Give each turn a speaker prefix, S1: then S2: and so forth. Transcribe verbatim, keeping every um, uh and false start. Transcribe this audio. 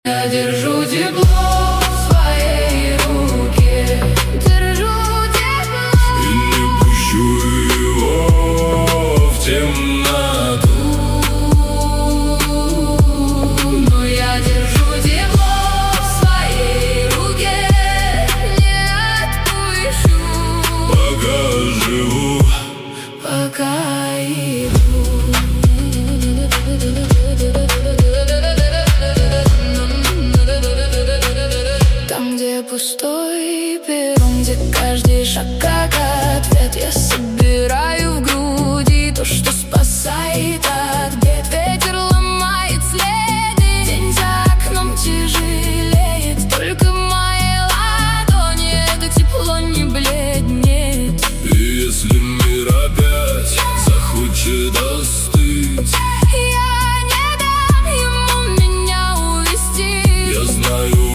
S1: Я держу тепло в своей руке, держу тепло
S2: и не пущу его в темноту.
S1: Но я держу тепло в своей руке, не отпущу,
S2: Пока живу,
S1: пока иду. Там, где пустой перрон, где каждый шаг как ответ, я собираю в груди то, что спасает от бед. Ветер ломает следы, день за окном тяжелеет, только в моей ладони это тепло не бледнеет.
S2: и если мир опять захочет остыть,
S1: Я не дам ему меня увести.
S2: я знаю,